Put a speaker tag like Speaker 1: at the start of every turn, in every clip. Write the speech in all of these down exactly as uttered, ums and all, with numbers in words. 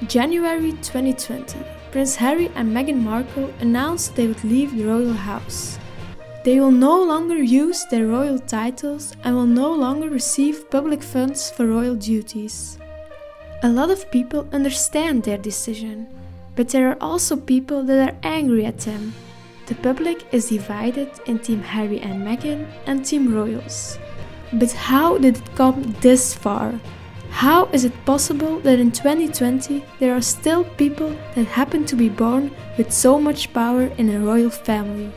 Speaker 1: January twenty twenty, Prince Harry and Meghan Markle announced they would leave the royal house. They will no longer use their royal titles and will no longer receive public funds for royal duties. A lot of people understand their decision, but there are also people that are angry at them. The public is divided in Team Harry and Meghan and Team Royals. But how did it come this far? How is it possible that in twenty twenty there are still people that happen to be born with so much power in a royal family?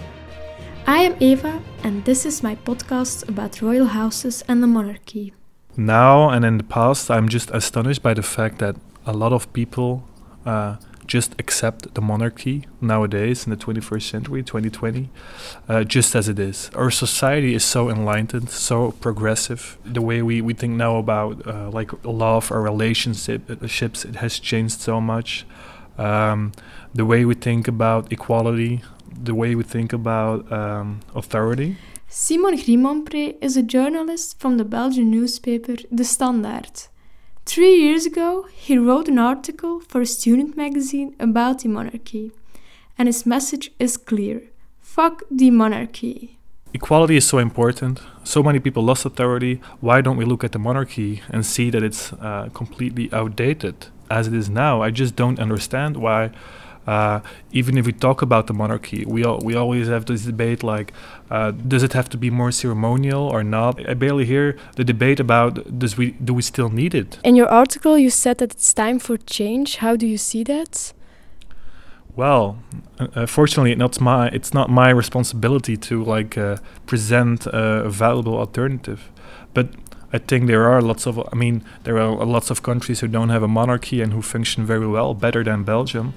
Speaker 1: I am Eva and this is my podcast about royal houses and the monarchy.
Speaker 2: Now and in the past, I'm just astonished by the fact that a lot of people uh, just accept the monarchy nowadays in the twenty-first century, twenty twenty, uh, just as it is. Our society is so enlightened, so progressive. The way we, we think now about uh, like love or relationships, it has changed so much. Um, the way we think about equality, the way we think about um, authority.
Speaker 1: Simon Grimompré is a journalist from the Belgian newspaper De Standaard. Three years ago, he wrote an article for a student magazine about the monarchy. And his message is clear. Fuck the monarchy.
Speaker 2: Equality is so important. So many people lost authority. Why don't we look at the monarchy and see that it's uh, completely outdated as it is now? I just don't understand why. Uh, even if we talk about the monarchy, we al- we always have this debate like, uh, does it have to be more ceremonial or not? I barely hear the debate about does we do we still need it?
Speaker 1: In your article, you said that it's time for change. How do you see that?
Speaker 2: Well, uh, fortunately, it's my it's not my responsibility to like uh, present a valuable alternative, but I think there are lots of I mean there are lots of countries who don't have a monarchy and who function very well, better than Belgium.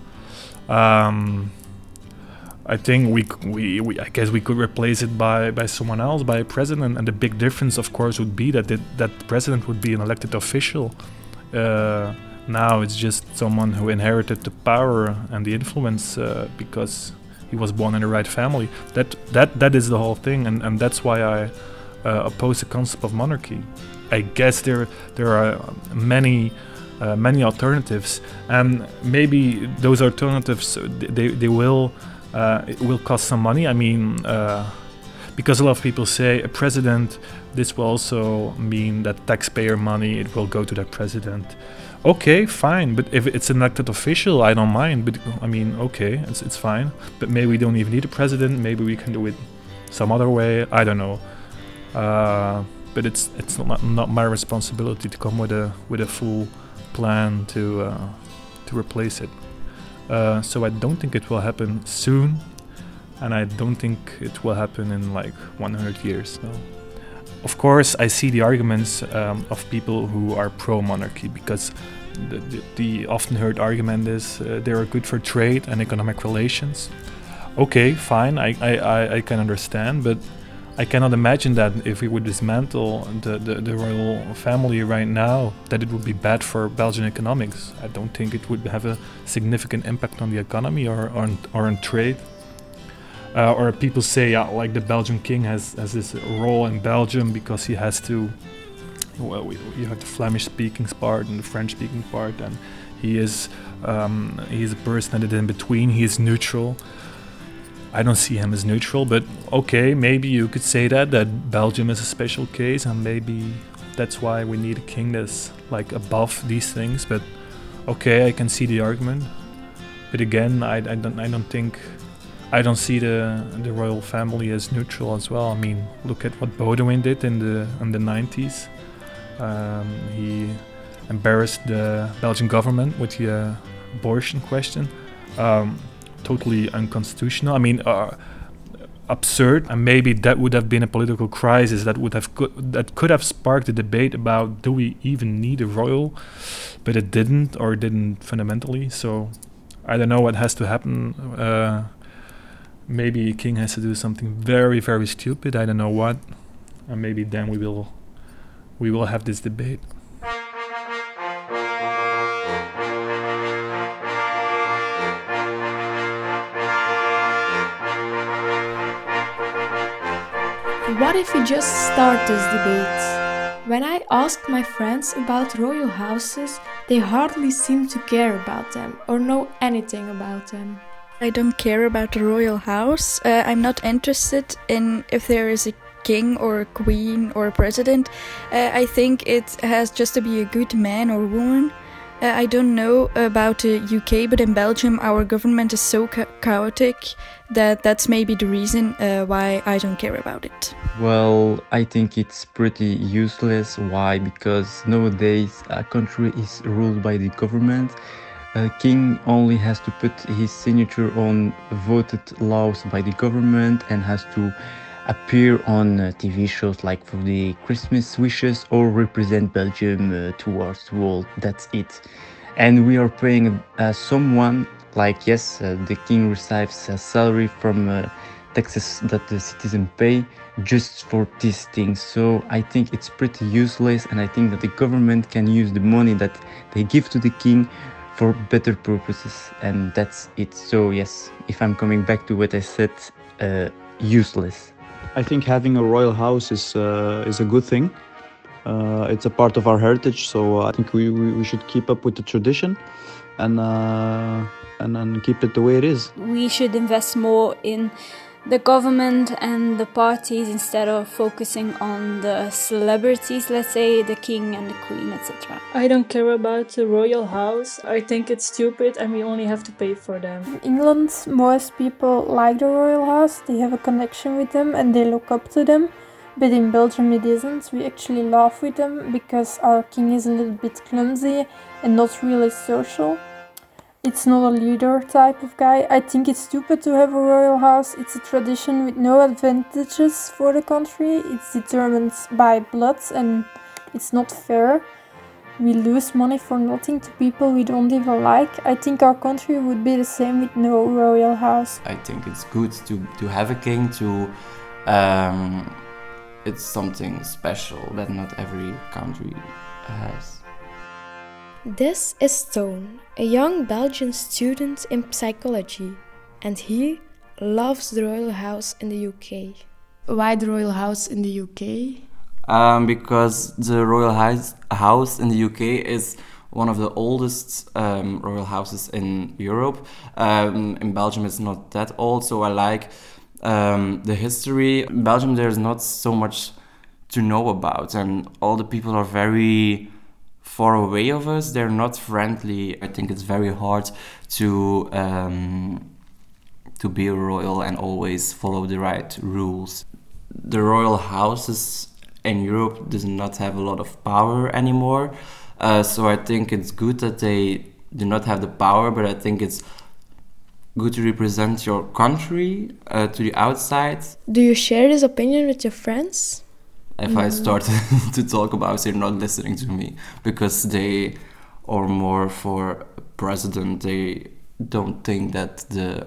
Speaker 2: Um, I think we, we, we, I guess we could replace it by, by someone else, by a president. And the big difference, of course, would be that it, that the president would be an elected official. Uh, now it's just someone who inherited the power and the influence uh, because he was born in the right family. That that that is the whole thing, and, and that's why I uh, oppose the concept of monarchy. I guess there there are many. Uh, many alternatives, and maybe those alternatives they they will uh, it will cost some money. I mean, uh, because a lot of people say a president, this will also mean that taxpayer money it will go to that president. Okay, fine, but if it's an elected official, I don't mind. But I mean, okay, it's it's fine. But maybe we don't even need a president. Maybe we can do it some other way. I don't know. Uh, but it's it's not not my responsibility to come with a with a full plan to uh, to replace it. Uh, so I don't think it will happen soon, and I don't think it will happen in like one hundred years. No. Of course, I see the arguments um, of people who are pro-monarchy because the, the, the often heard argument is uh, they are good for trade and economic relations. Okay, fine, I, I, I can understand, but I cannot imagine that if we would dismantle the, the, the royal family right now, that it would be bad for Belgian economics. I don't think it would have a significant impact on the economy or or on, or on trade. Uh, or people say, yeah, like the Belgian king has, has this role in Belgium because he has to, well, we, you have the Flemish-speaking part and the French-speaking part, and he is um, he is a person that is in between. He is neutral. I don't see him as neutral, but okay, maybe you could say that, that Belgium is a special case and maybe that's why we need a king that's like above these things, but okay, I can see the argument. But again, I, I don't I don't think, I don't see the the royal family as neutral as well. I mean, look at what Baudouin did in the in the nineties. Um, he embarrassed the Belgian government with the uh, abortion question. Um, totally unconstitutional. I mean, uh, absurd. And maybe that would have been a political crisis that would have co- that could have sparked a debate about do we even need a royal, but it didn't, or it didn't fundamentally. So I don't know what has to happen. Uh, maybe a king has to do something very, very stupid. I don't know what, and maybe then we will we will have this debate.
Speaker 1: What if we just start this debate? When I asked my friends about royal houses, They hardly seem to care about them or know anything about them.
Speaker 3: I don't care about the royal house. Uh, I'm not interested in if there is a king or a queen or a president. Uh, I think it has just to be a good man or woman. Uh, I don't know about the U K, but in Belgium our government is so cha- chaotic that that's maybe the reason uh, why I don't care about it.
Speaker 4: Well, I think it's pretty useless. Why? Because nowadays a country is ruled by the government. A king only has to put his signature on voted laws by the government and has to appear on uh, T V shows like for the Christmas wishes or represent Belgium uh, towards the world. That's it. And we are paying uh, someone like, yes, uh, the king receives a salary from uh, taxes that the citizen pay just for these things. So I think it's pretty useless, and I think that the government can use the money that they give to the king for better purposes, and that's it. So yes, if I'm coming back to what I said, uh, useless.
Speaker 5: I think having a royal house is uh, is a good thing. Uh, it's a part of our heritage, so I think we, we, we should keep up with the tradition and uh, and and keep it the way it is.
Speaker 6: We should invest more in the government and the parties instead of focusing on the celebrities, let's say the king and the queen, et cetera.
Speaker 7: I don't care about the royal house. I think it's stupid and we only have to pay for them.
Speaker 8: In England, most people like the royal house. They have a connection with them and they look up to them. But in Belgium it isn't. We actually laugh with them because our king is a little bit clumsy and not really social. It's not a leader type of guy. I think it's stupid to have a royal house. It's a tradition with no advantages for the country. It's determined by blood and it's not fair. We lose money for nothing to people we don't even like. I think our country would be the same with no royal house.
Speaker 9: I think it's good to, to have a king, to um, it's something special that not every country has.
Speaker 1: This is Toon, a young Belgian student in psychology, and he loves the royal house in the U K. Why the royal house in the U K?
Speaker 9: Um, because the royal house, house in the U K is one of the oldest um, royal houses in Europe. Um, in Belgium it's not that old, so I like um, the history. In Belgium there's not so much to know about, and all the people are very far away of us. They're not friendly. I think it's very hard to um, to be a royal and always follow the right rules. The royal houses in Europe does not have a lot of power anymore, uh, so I think it's good that they do not have the power, but I think it's good to represent your country uh, to the outside.
Speaker 1: Do you share this opinion with your friends?
Speaker 9: If I start to talk about it, they're not listening to me because they are more for president. They don't think that the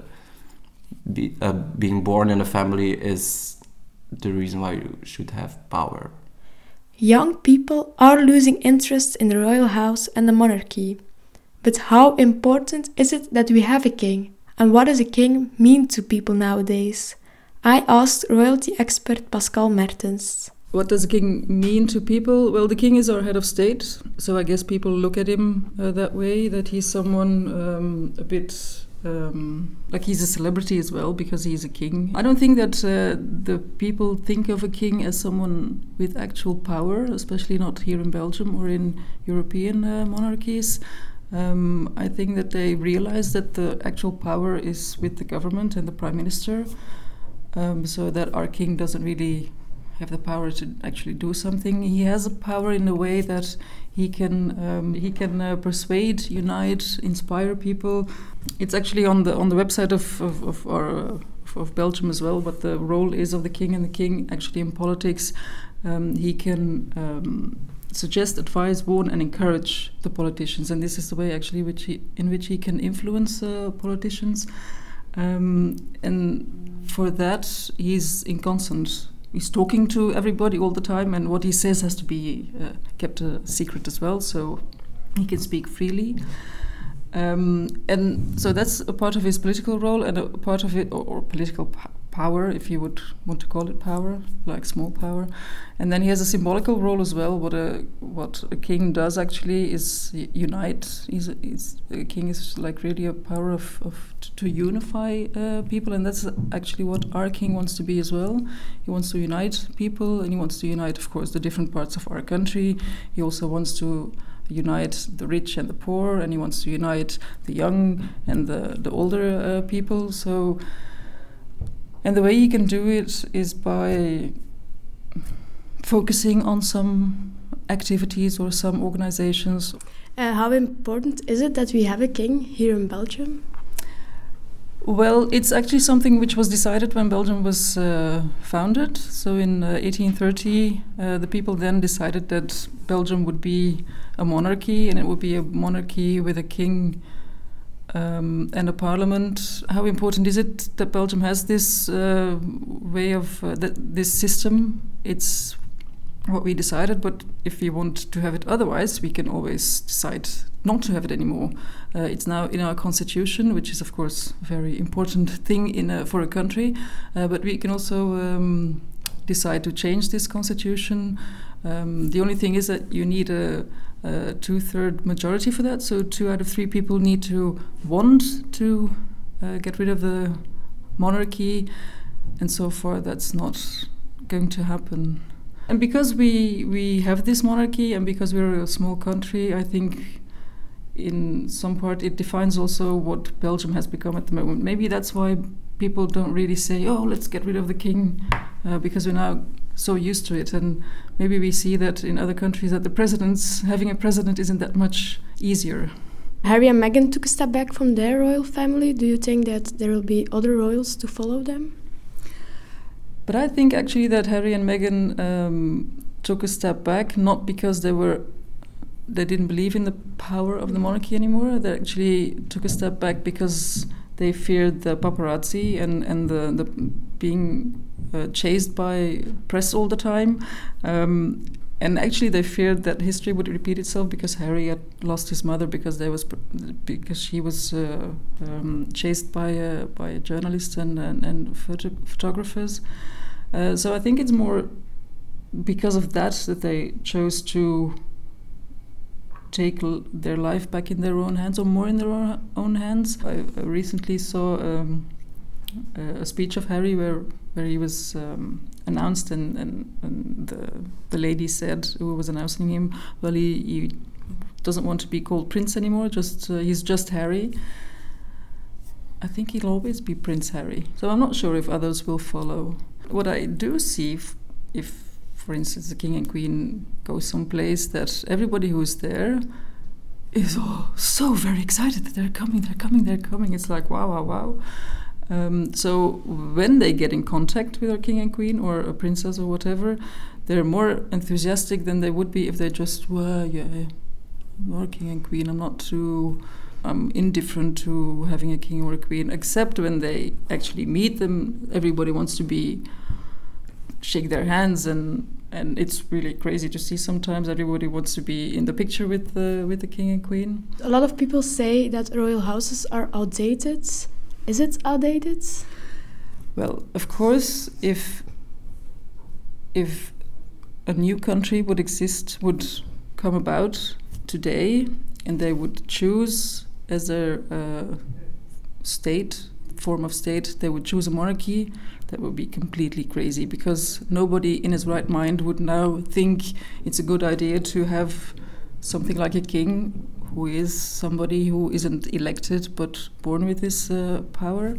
Speaker 9: be, uh, being born in a family is the reason why you should have power.
Speaker 1: Young people are losing interest in the royal house and the monarchy. But how important is it that we have a king? And what does a king mean to people nowadays? I asked royalty expert Pascal Mertens.
Speaker 10: What does a king mean to people? Well, the king is our head of state, so I guess people look at him uh, that way, that he's someone um, a bit um, like he's a celebrity as well because he's a king. I don't think that uh, the people think of a king as someone with actual power, especially not here in Belgium or in European uh, monarchies. Um, I think that they realize that the actual power is with the government and the prime minister, um, so that our king doesn't really have the power to actually do something. He has a power in a way that he can um, he can uh, persuade, unite, inspire people. It's actually on the on the website of of, of our uh, of Belgium as well. What the role is of the king, and the king actually in politics, um, he can um, suggest, advise, warn, and encourage the politicians. And this is the way actually which he, in which he can influence uh, politicians. Um, and for that, he's in constant. He's talking to everybody all the time, and what he says has to be uh, kept a secret as well, so he can speak freely. Um, and so that's a part of his political role, and a part of it, or, or political p- power, if you would want to call it power, like small power. And then he has a symbolical role as well. What a what a king does actually is unite. He's a, he's, a king is like really a power of, of to unify uh, people, and that's actually what our king wants to be as well. He wants to unite people, and he wants to unite, of course, the different parts of our country. He also wants to unite the rich and the poor, and he wants to unite the young and the, the older uh, people. So, and the way he can do it is by focusing on some activities or some organizations.
Speaker 1: Uh, how important is it that we have a king here in Belgium?
Speaker 10: Well, it's actually something which was decided when Belgium was uh, founded. So in uh, eighteen thirty, uh, the people then decided that Belgium would be a monarchy, and it would be a monarchy with a king um, and a parliament. How important is it that Belgium has this uh, way of uh, th- this system? It's what we decided, but if we want to have it otherwise, we can always decide not to have it anymore. Uh, it's now in our constitution, which is of course a very important thing in a, for a country, uh, but we can also um, decide to change this constitution. Um, the only thing is that you need a, a two-third majority for that, so two out of three people need to want to uh, get rid of the monarchy, and so far that's not going to happen. And because we we have this monarchy, and because we're a small country, I think in some part it defines also what Belgium has become at the moment. Maybe that's why people don't really say, oh, let's get rid of the king, uh, because we're now so used to it. And maybe we see that in other countries that the presidents, having a president isn't that much easier.
Speaker 1: Harry and Meghan took a step back from their royal family. Do you think that there will be other royals to follow them?
Speaker 10: But I think actually that Harry and Meghan um, took a step back, not because they were they didn't believe in the power of the monarchy anymore. They actually took a step back because they feared the paparazzi and, and the, the being uh, chased by press all the time. Um, and actually they feared that history would repeat itself because Harry had lost his mother because there was because she was uh, um, chased by a, by a journalist and, and, and photo- photographers. Uh, so I think it's more because of that that they chose to take l- their life back in their own hands, or more in their own, own hands. I, I recently saw um, a, a speech of Harry where where he was um, announced, and, and, and the the lady said, who was announcing him, well, he, he doesn't want to be called Prince anymore. Just uh, he's just Harry. I think he'll always be Prince Harry. So I'm not sure if others will follow. What I do see, if, if for instance, the King and Queen go someplace, that everybody who's there is oh, so very excited that they're coming, they're coming, they're coming. It's like, wow, wow, wow. Um, so when they get in contact with our King and Queen or a princess or whatever, they're more enthusiastic than they would be if they just, well, yeah, our King and Queen, I'm not too... I'm indifferent to having a king or a queen, except when they actually meet them. Everybody wants to be shake their hands, and and it's really crazy to see. Sometimes everybody wants to be in the picture with the with the king and queen.
Speaker 1: A lot of people say that royal houses are outdated. Is it outdated?
Speaker 10: Well, of course, if if a new country would exist, would come about today, and they would choose as their uh, state, form of state, they would choose a monarchy, that would be completely crazy, because nobody in his right mind would now think it's a good idea to have something like a king who is somebody who isn't elected but born with this uh, power.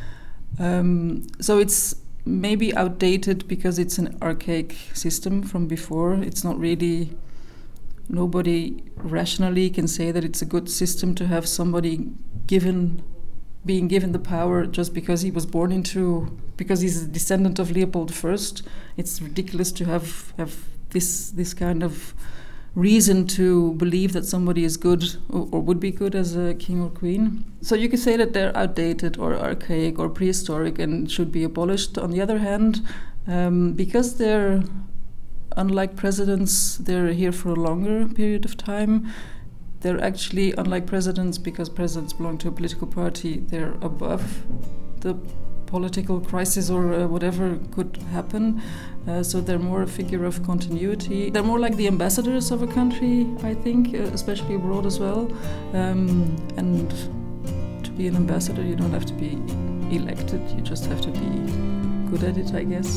Speaker 10: Um, so it's maybe outdated because it's an archaic system from before. It's not really... Nobody rationally can say that it's a good system to have somebody given, being given the power just because he was born into, because he's a descendant of Leopold the First. It's ridiculous to have have this this kind of reason to believe that somebody is good or, or would be good as a king or queen. So you could say that they're outdated or archaic or prehistoric and should be abolished. On the other hand, um, because they're unlike presidents, they're here for a longer period of time. They're actually, unlike presidents, because presidents belong to a political party, they're above the political crisis or uh, whatever could happen. Uh, so they're more a figure of continuity. They're more like the ambassadors of a country, I think, uh, especially abroad as well. Um, and to be an ambassador, you don't have to be elected, you just have to be good at it, I guess.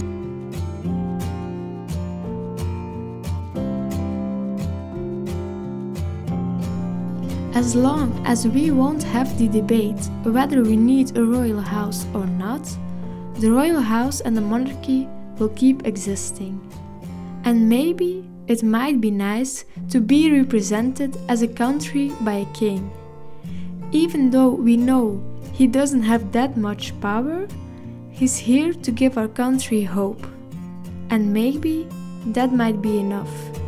Speaker 1: As long as we won't have the debate whether we need a royal house or not, the royal house and the monarchy will keep existing. And maybe it might be nice to be represented as a country by a king. Even though we know he doesn't have that much power, he's here to give our country hope. And maybe that might be enough.